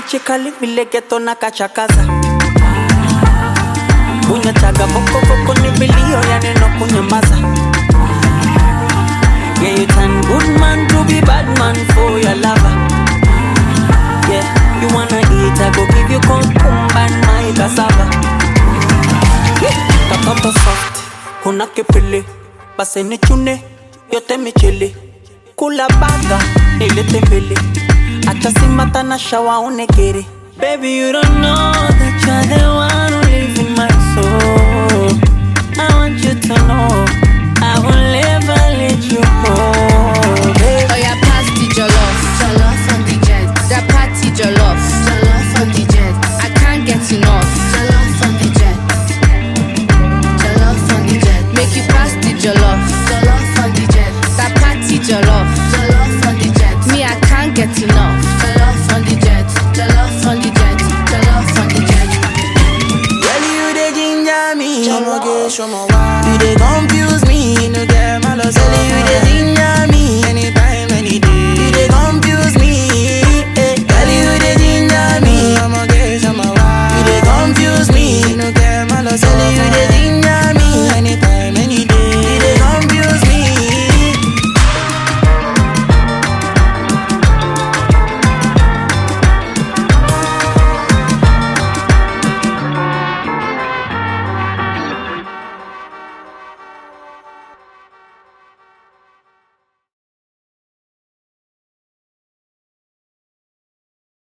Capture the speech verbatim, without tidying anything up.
chikali vile geto na kachakaza. Bunya chaga boko boko ni bilio ya neno kunyamaza. Yeah, you turn good man to be bad man for your lover. Yeah, you wanna eat, I go give you cucumber and my cassava. Yeah, katoto soft, huna kipili. Base ni chune, yote michili. Kula baga, nilete mbili. Acha simata na shawa unekiri. Baby, you don't know that you're the